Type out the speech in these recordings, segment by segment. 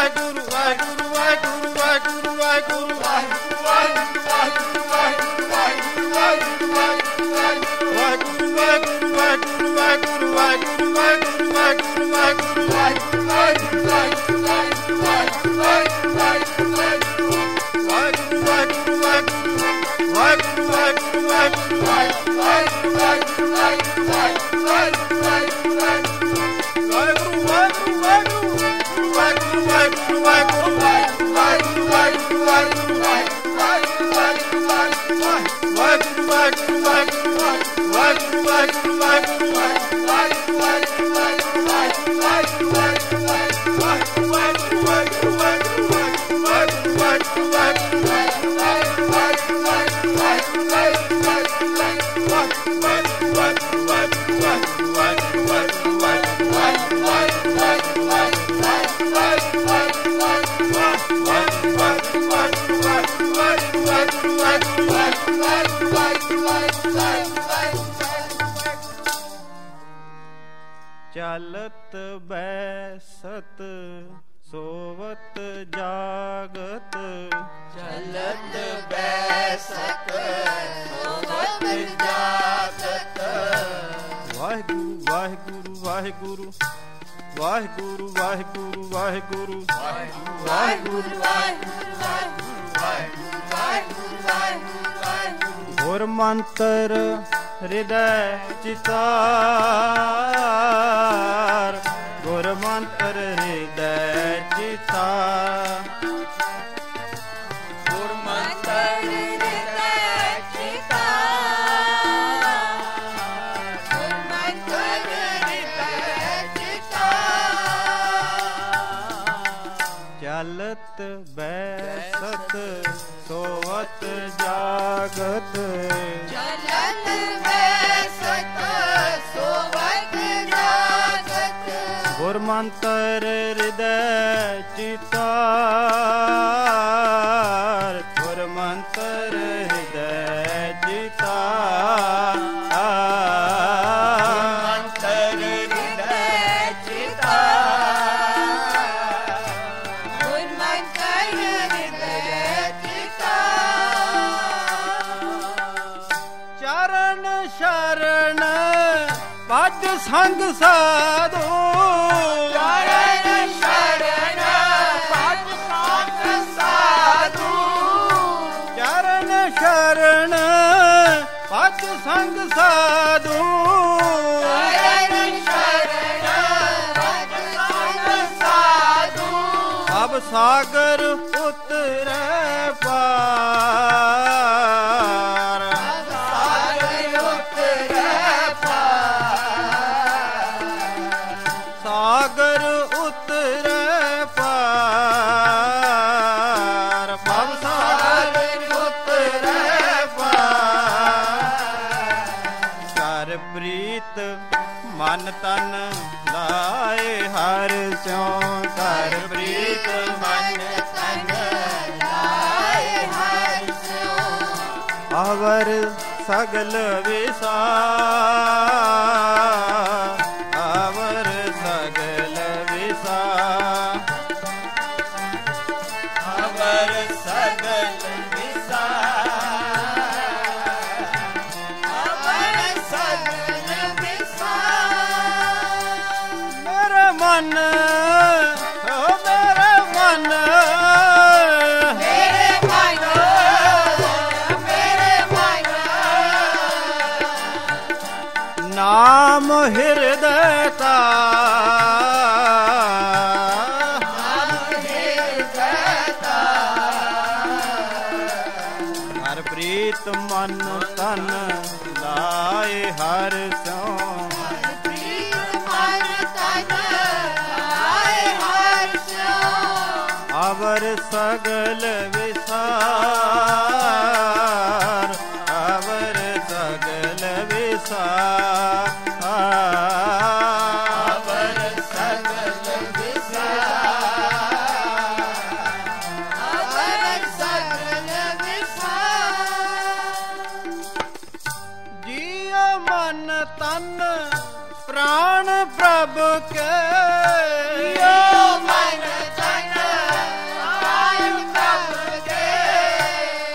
ਵਾਹਿਗੁਰੂ ਵਾਹਿਗੁਰੂ ਵਾਹਿਗੁਰੂ ਵਾਹਿਗੁਰੂ ਵਾਹਿਗੁਰੂ ਚਲਤ ਬੈਸਤ ਸੋਵਤ ਜਾਗਤ ਚਲਤ ਬੈਸਤ ਸੋਵਤ ਜਾਗਤ ਵਾਹਿਗੁਰੂ ਵਾਹਿਗੁਰੂ ਵਾਹਿਗੁਰੂ ਵਾਹਿਗੁਰੂ ਵਾਹਿਗੁਰੂ ਵਾਹਿਗੁਰੂ ਵਾਹਿਗੁਰੂ ਵਾਹਿਗੁਰੂ ਗੁਰ ਮੰਤਰ ਹਿਰਦੈ ਚਿਤਾਰ ਗੁਰ ਮੰਤਰ ਹਿਰਦੈ ਚਿਤਾਰ ਗੁਰ ਮੰਤਰ ਹਿਰਦੈ ਚਿਤਾਰ ਗੁਰ ਮੰਤਰ ਹਿਰਦੈ ਚਿਤਾਰ ਚਲਤ ਬੈਸਤ ਸੋਵਤ ਜਾਗਤ ਚਲਤ ਬੈਸਤ ਸੋਵਤ ਜਾਗਤ ਗੁਰ ਮੰਤਰ ਹਿਰਦੈ ਚਿਤਾਰ ਗੁਰ ਮੰਤਰ ਹਿਰਦੈ ਚਿਤਾਰ ਮੰਤਰ ਹਿਰਦੈ ਚਿਤਾਰ ਗੁਰ ਮੰਤਰ ਹਿਰਦੈ ਚਿਤਾਰ ਚਰਨ ਸ਼ਰਨ ਭਜ ਸੰਗ ਸਾਧੂ ਚਰਨ ਸ਼ਰਨ ਭਜ ਸੰਗ ਸਾਧੂ ਚਰਨ ਸ਼ਰਨ ਭਜ ਸੰਗ ਸਾਧੂ ਚਰਨ ਸ਼ਰਨ ਭਜ ਸੰਗ ਸਾਧੂ ਅਬ ਸਾਗਰ ਉਤਰੈ ਪਾਰ ਸਾਗਰ ਉਤਰੈ ਪਾਰ ਸਾਗਰ ਉਤਰੈ ਪਾਰ ਭਵ ਸਾਗਰ ਉਤਰੈ ਪਾਰ ਕਰ ਪ੍ਰੀਤ ਮਨ ਤਨ ਲਾਏ ਹਰ ਸਿਉ ਕਰ ਪ੍ਰੀਤ ਮਨ ਤਨ ਲਾਏ ਹਰਿ ਸਿਉ ਅਵਰ ਸਗਲ ਵਿਸਾਰ ਅਵਰ ਸਗਲ ਵਿਸਾਰ ਅਵਰ ਸਗਲ ਵਿਸਾਰ ਅਵਰ ਸਗਲ ਵਿਸਾਰ ਮੇਰੇ ਮਨ ਓ ਮੇਰੇ ਮਨ ਮੇਰੇ ਮਨ ਮੇਰੇ ਮਨ ਨਾਮ ਹਿਰਦੈ ਤਾਰ ਹਰ ਪ੍ਰੀਤ ਮਨ ਤਨ ਲਾਏ ਹਰ ਸਿਉ ਅਵਰ ਸਗਲ ਵਿਸਾਰ ਅਵਰ ਸਗਲ ਵਿਸਾਰ ਅਵਰ ਸਗਲ ਵਿਸਾਰ ਅਵਰ ਸਗਲ ਵਿਸਾਰ ਜੀਉ ਮਨ ਤਨ ਪ੍ਰਾਣ ਪ੍ਰਭ ਕੇ ਜੀਉ ਮਨ ਤਨ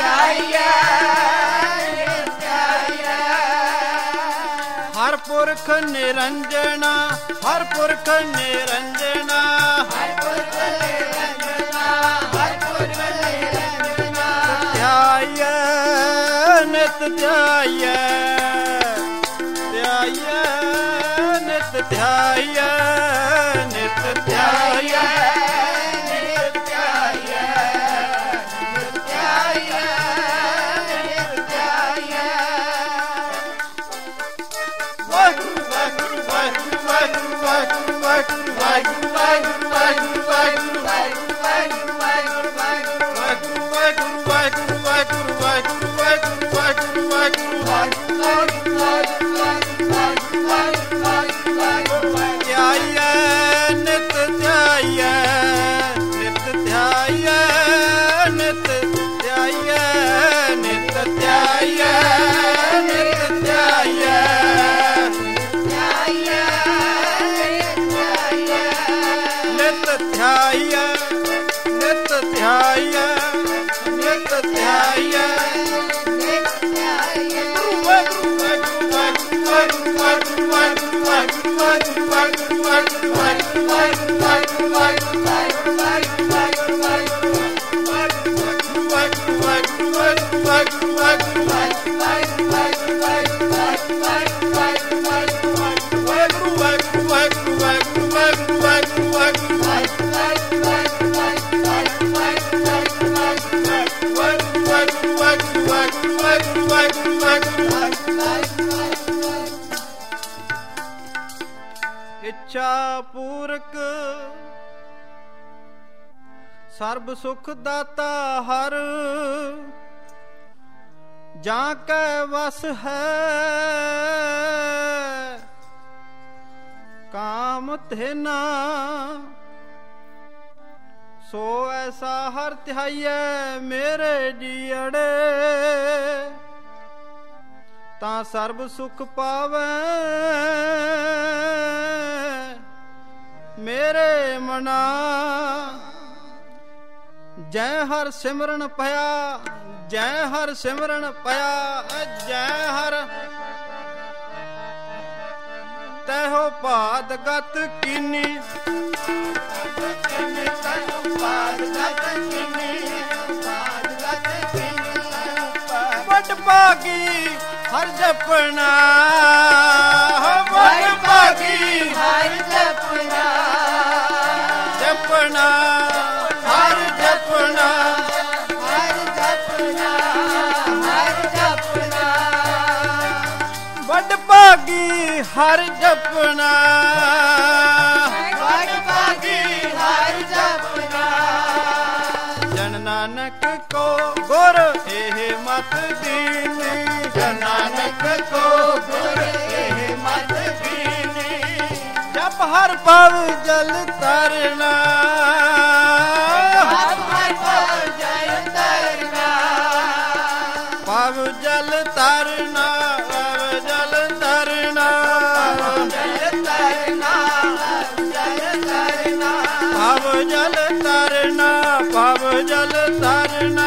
ਹਰ ਪੁਰਖ ਨਿਰੰਜਨਾ ਹਰ ਪੁਰਖ ਨਿਰੰਜਨਾ ਹਰ ਪੁਰਖ ਨਿਰੰਜਨਾ ਹਰ ਪੁਰਖ ਨਿਰੰਜਨਾ ਧਿਆਇ ਨਿਤ ਧਿਆਇ ਧਿਆਇ ਨਿਤ ਧਿਆਇ ਨਿਤ ਧਿਆਇ ਇੱਛਾ ਪੂਰਕ ਸਰਬ ਸੁਖ ਦਾਤਾ ਹਰ ਜਾਂ ਕੈ ਵਸ ਹੈ ਕਾਮ ਧੇਨਾ ਸੋ ਐਸਾ ਹਰ ਧਿਆਈਐ ਮੇਰੇ ਜੀਅੜੇ ਤਾਂ ਸਰਬ ਸੁਖ ਪਾਵੈ ਮੇਰੇ ਮਨਾ ਜੈ ਹਰ ਸਿਮਰਨ ਭਇਆ ਜੈ ਹਰ ਸਿਮਰਨ ਭਇਆ ਜੈ ਹਰ ਤੈਹੋ ਭਾਦ ਗਤ ਕੀਨੀ ਵੱਡ ਭਾਗੀ ਹਰ ਜਪਣਾ ਵੱਡ ਭਾਗੀ ਹਰ ਜਪਣਾ ਜਪਣਾ ਹਰ ਜਪਣਾ ਹਰ ਜਪਣਾ ਹਰ ਜਪਣਾ ਵੱਡ ਭਾਗੀ ਹਰ ਜਪਣਾ ਵੱਡ ਭਾਗੀ ਹਰ ਜਪਣਾ ਜਨ ਨਾਨਕ ਕੋ ਗੁਰ ਇਹ ਮਤ ਦੀਨੀ ਜਨ ਨਾਨਕ ਕੋ ਗੁਰ ਇਹ ਮਤ ਦੀਨੀ ਜਪ ਹਰ ਭਵ ਜਲ ਤਰਨਾ ਭਵ ਜਲ ਤਰਨਾ ਭਵ ਜਲ ਤਰਨਾ ਭਵ ਜਲ ਤਰਨਾ ਭਵ ਜਲ ਤਰਨਾ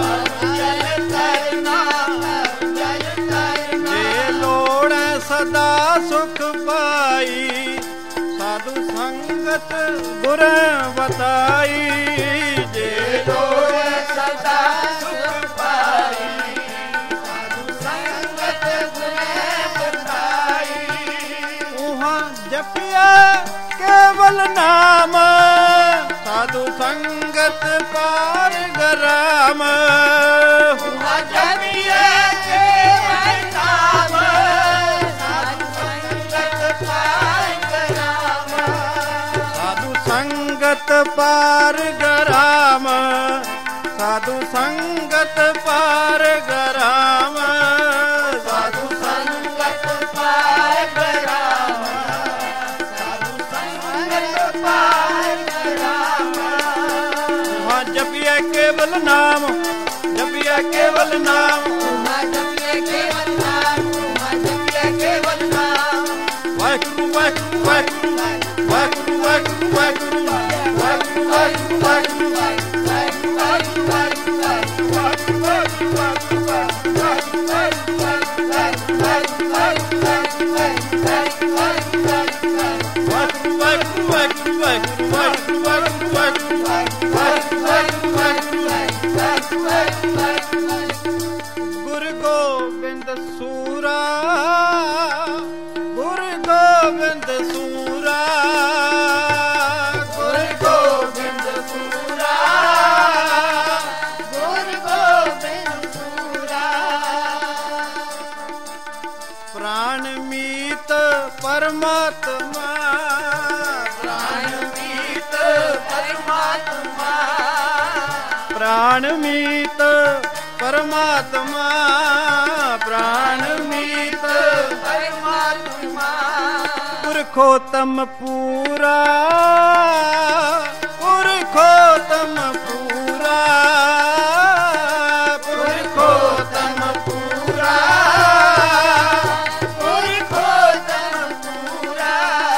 ਜੇ ਲੋੜੈ ਸਦਾ ਸੁਖ ਪਾਈ ਸਾਧੂ ਸੰਗਤ ਗੁਰ ਬਤਾਈ ਜੇ ਲੋੜੈ ਸਦਾ ਸੁਖ ਪਾਈ ਸਾਧੂ ਸੰਗਤ ਗੁਰ ਬਤਾਈ ਉਹਾਂ ਜਪਿਆ ਕੇਵਲ ਨਾਮ ਸਾਧੂ ਸੰਗਤ ਪਾਰ ਗਰਾਮ ਉਹਾਂ ਜਪਿਆ ਕੇਵਲ ਨਾਮ ਸਾਧੂ ਸੰਗਤ ਪਾਰ ਗਰਾਮ ਸਾਧੂ ਸੰਗਤ ਪਾਰ ਗਰਾਮ ਸਾਧੂ ਸੰਗਤ ਪਾਰ ਗਰਾਮ ਸਾਧੂ ਸੰਗਤ ਪਾਰ ਗਰਾਮ ਸਾਧੂ ਸੰਗਤ ਪਾਰ ਗਰਾਮ ਹਾਂ ਜਪਿਆ ਕੇਵਲ ਨਾਮ ਜਪਿਆ ਕੇਵਲ ਨਾਮ ਉਹਾਂ ਜਪਿਆ ਕੇਵਲ ਨਾਮ ਉਹਾਂ ਜਪਿਆ ਕੇਵਲ ਨਾਮ ਵਾਹਿਗੁਰੂ ਵਾਹਿਗੁਰੂ ਵਾਹਿਗੁਰੂ ਵਾਹਿਗੁਰੂ ਵਾਹਿਗੁਰੂ ਵਾਹਿਗੁਰੂ ਵਾਹਿਗੁਰੂ ਵਾਹਿਗੁਰੂ ਵਾਹਿਗੁਰੂ ਗੁਰੂ ਗੋਬਿੰਦ ਸੂਰਾ, ਗੁਰੂ ਗੋਬਿੰਦ ਸੂਰਾ, ਗੁਰੂ ਗੋਬਿੰਦ ਸੂਰਾ, ਗੁਰੂ ਗੋਬਿੰਦ ਸੂਰਾ। ਪ੍ਰਾਣ ਮੀਤ ਪਰਮਾਤਮਾ, ਪ੍ਰਾਣ ਮੀਤ ਪਰਮਾਤਮਾ, ਪ੍ਰਾਣ ਮੀਤ ਪਰਮਾਤਮਾ, ਪ੍ਰਾਣ ਮੀਤ ਪਰਮਾਤਮਾ। ਪੁਰਖੋਤਮ ਪੂਰਾ, ਪੁਰਖੋਤਮ ਪੂਰਾ, ਪੁਰਖੋਤਮ ਪੂਰਾ, ਪੁਰਖੋਤਮ ਪੂਰਾ।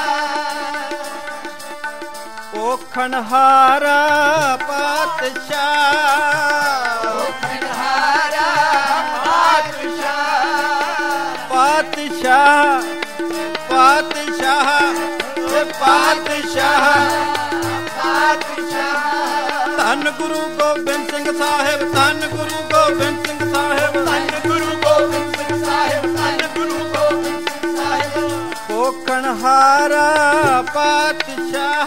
ਓਖਣਹਾਰਾ ਪਾਤਸ਼ਾਹ, ਓਖਣਹਾਰਾ ਪਾਤਸ਼ਾਹ, ਪਾਤਸ਼ਾਹ, ਪਾਤਸ਼ਾਹ, ਪਾਤਸ਼ਾਹ, ਪਾਤਸ਼ਾਹ। ਧੰਨ ਗੁਰੂ ਗੋਬਿੰਦ ਸਿੰਘ ਸਾਹਿਬ, ਧੰਨ ਗੁਰੂ ਗੋਬਿੰਦ ਸਿੰਘ ਸਾਹਿਬ, ਧੰਨ ਗੁਰੂ ਗੋਬਿੰਦ ਸਿੰਘ ਸਾਹਿਬ, ਧੰਨ ਗੁਰੂ ਗੋਬਿੰਦ ਸਿੰਘ ਸਾਹਿਬ। ਓਖਣਹਾਰਾ ਪਾਤਸ਼ਾਹ,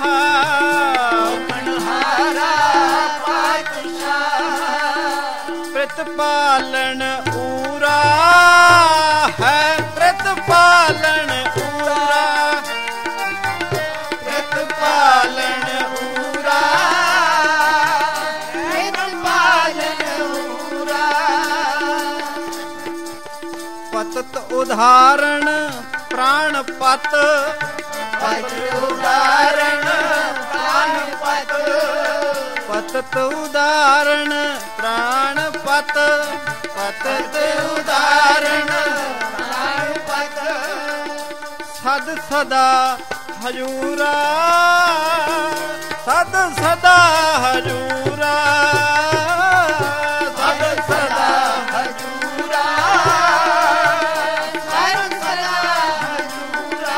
ਓਖਣਹਾਰਾ ਪਾਤਸ਼ਾਹ। ਪ੍ਰਤਪਾਲਨ ਊਰਾ ਹੈ, ਪ੍ਰਤਪਾਲਨ ਊਰਾ, ਪ੍ਰਤਪਾਲਨ ਊਰਾ, ਪ੍ਰਤਪਾਲਨ ਊਰਾ। ਪਤਤ ਉਦਾਹਰਣ ਪ੍ਰਾਣ ਪਤ, ਪਤ ਉਦਾਹਰਣ ਪ੍ਰਾਨ ਪਤ, ਪਤਤ ਉਦਾਹਰਣ ਪ੍ਰਾਣ ਪਤ, ਪਤਤ ਉਦਾਹਰਣ ਪ੍ਰਾਨ ਪਤ। ਸਦ ਸਦਾ ਹਜੂਰਾ, ਸਦ ਸਦਾ ਹਜੂਰਾ, ਸਦ ਸਦਾ ਹਜੂਰਾ, ਸਰ ਸਦਾ ਹਜੂਰਾ।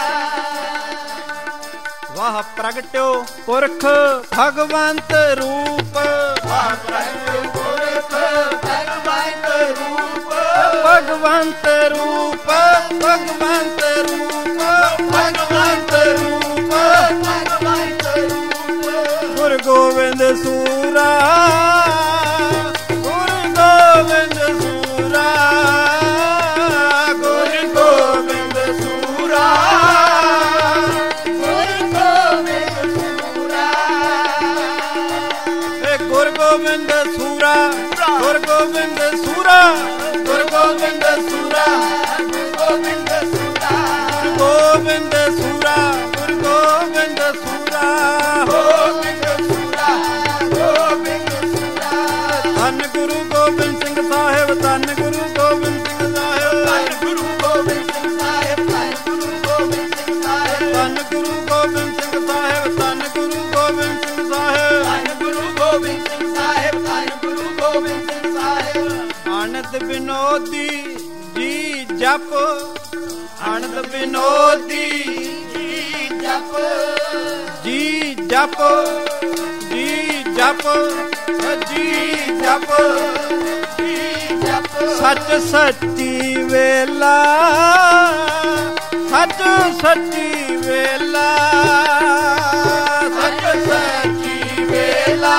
ਵਾਹ ਪ੍ਰਗਟਿਓ ਪੁਰਖ ਭਗਵੰਤ ਰੂਪ, ਵਾਹ ਪ੍ਰਗਟਿਓ ਪੁਰਖ ਭਗਵੰਤ ਰੂਪ, ਭਗਵੰਤ ਰੂਪ, ਭਗਵੰਤ ਰੂਪ, ਭਗਵੰਤ ਰੂਪ, ਭਗਵੰਤ ਰੂਪ। ਗੁਰੂ ਗੋਬਿੰਦ ਸੂਰਾ, ਗੁਰੂ ਗੋਬਿੰਦ ਸੂਰਾ, ਗੁਰੂ ਗੋਬਿੰਦ ਸੂਰਾ, ਗੁਰੂ ਗੋਬਿੰਦ ਸੂਰਾ। ਗੁਰੂ ਗੋਬਿੰਦ ਸੂਰਾ, ਗੁਰੂ ਗੋਬਿੰਦ ਸੂਰਾ, ਗੁਰੂ ਗੋਬਿੰਦ ਸੂਰਾ, ਗੁਰੂ ਗੋਬਿੰਦ ਸੂਰਾ, ਗੋਬਿੰਦ ਸੂਰਾ, ਗੁਰੂ ਗੋਬਿੰਦ ਸੂਰਾ, ਗੋਬਿੰਦ ਸੂਰਾ, ਗੋਬਿੰਦ ਸੂਰਾ। ਧੰਨ ਗੁਰੂ ਗੋਬਿੰਦ ਸਿੰਘ ਸਾਹਿਬ, ਧੰਨ ਗੁਰੂ ਗੋਬਿੰਦ ਸਿੰਘ ਸਾਹਿਬ, ਧੰਨ ਗੁਰੂ ਗੋਬਿੰਦ ਸਿੰਘ ਸਾਹਿਬ, ਧੰਨ ਗੁਰੂ ਗੋਬਿੰਦ ਸਿੰਘ ਸਾਹਿਬ, ਧੰਨ ਗੁਰੂ ਗੋਬਿੰਦ ਸਿੰਘ ਸਾਹਿਬ, ਧੰਨ ਗੁਰੂ ਗੋਬਿੰਦ ਸਿੰਘ ਸਾਹਿਬ। ਧੰਨ ਗੁਰੂ ਗੋਬਿੰਦ ਸਿੰਘ ਸਾਹਿਬ, ਧੰਨ ਗੁਰੂ ਗੋਬਿੰਦ ਸਿੰਘ ਸਾਹਿਬ। ਆਨੰਦ ਵਿਨੋਦੀ ਜੀ ਜਪ, ਆਨੰਦ ਵਿਨੋਦੀ ਜੀ ਜਪ, ਜੀ ਜਪ, ਜੀ ਜਪ, ਜੀ ਜਪ, ਜੀ ਜਪ। ਸੱਚ ਸੱਚੀ ਵੇਲਾ, ਸੱਚ ਸੱਚੀ ਵੇਲਾ, ਸੱਚ ਸੱਚੀ ਵੇਲਾ,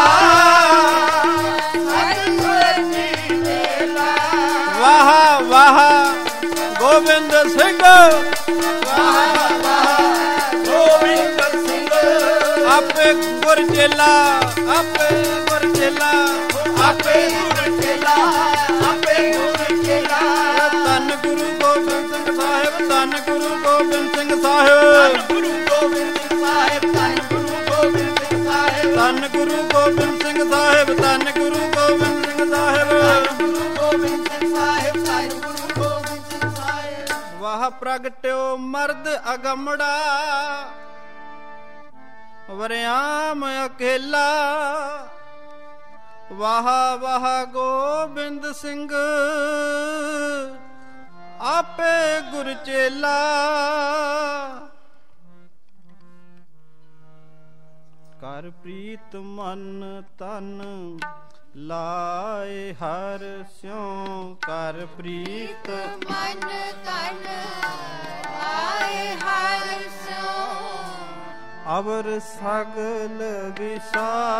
ਸਰਸਵਤੀ ਵੇਲਾ। ਵਾਹ ਵਾਹ ਗੋਬਿੰਦ ਸਿੰਘ, ਵਾਹ ਵਾਹ ਗੋਬਿੰਦ ਸਿੰਘ। ਆਪੇ ਗੁਰਜੇਲਾ, ਆਪੇ ਗੁਰਜੇਲਾ, ਆਪੇ ਗੁਰ ਚੇਲਾ, ਆਪੇ ਗੁਰ ਚੇਲਾ। ਧੰਨ ਗੁਰੂ ਗੋਬਿੰਦ ਸਿੰਘ ਸਾਹਿਬ, ਧੰਨ ਗੁਰੂ ਗੋਬਿੰਦ ਸਿੰਘ ਧੰਨ ਸਾਹਿਬ, ਗੁਰੂ ਗੋਬਿੰਦ ਸਿੰਘ ਸਾਹਿਬ, ਧੰਨ ਗੁਰੂ ਗੋਬਿੰਦ ਸਿੰਘ ਸਾਹਿਬ। ਧੰਨ ਗੁਰੂ ਗੋਬਿੰਦ ਸਿੰਘ ਸਾਹਿਬ, ਧੰਨ ਗੁਰੂ ਗੋਬਿੰਦ ਸਿੰਘ ਸਾਹਿਬ। ਧੰਨ ਗੁਰੂ ਗੋਬਿੰਦ ਸਿੰਘ ਸਾਹਿਬ, ਧੰਨ ਗੁਰੂ ਗੋਬਿੰਦ ਸਿੰਘ ਸਾਹਿਬ। ਵਾਹ ਪ੍ਰਗਟਿਓ ਮਰਦ ਅਗੰਮੜਾ, ਵਰਿਆਮ ਅਕੇਲਾ, ਵਾਹ ਵਾਹ ਗੋਬਿੰਦ ਸਿੰਘ ਆਪੇ ਗੁਰ ਚੇਲਾ, ਕਰ ਪ੍ਰੀਤ ਮਨ ਤਨ ਲਾਏ ਹਰ ਸਿਉ, ਕਰ ਪ੍ਰੀਤ ਮਨ ਤਨ ਲਾਏ ਹਰ ਸਿਉ, ਅਵਰ ਸਗਲ ਵਿਸਾਰ,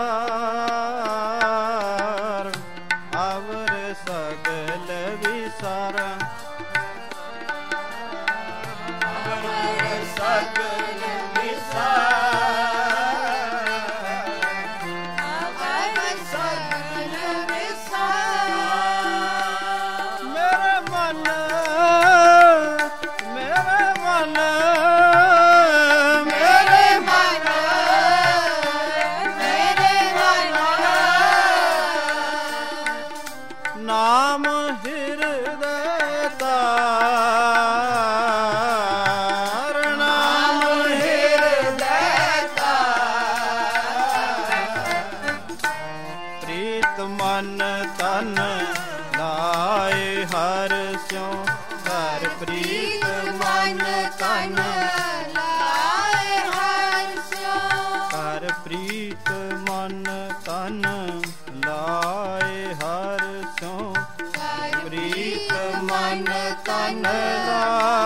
ਅਵਰ ਸਗਲ ਵਿਸਾਰ, ਅਵਰ ਸਗਲ ਵਿਸਾਰ, ਅਵਰ ਸਗਲ ਵਿਸਾਰ, ਮੇਰੇ ਮਨ ਮੇਰੇ ਮਨ ਮੇਰੇ ਮਨ ਮੇਰੇ ਮਨ, ਨਾਮ ਹਿਰਦੈ ਤਾਰ, ਨਾਮ ਹਿਰਦੈ ਤਾਰ, ਪ੍ਰੀਤ ਮਨ ਤਨ ਲਾਏ ਹਰ ਸਿਉ, ਹਰ ਪ੍ਰੀਤ ਮਨ ਤਨ ਲਾਏ ਹਰ ਸਿਉ, ਹਰ ਪ੍ਰੀਤ ਮਨ ਤਨ ਲਾਏ ਹਰ ਸਿਉ, ਪ੍ਰੀਤ ਮਨ ਤਨ ਲਾਏ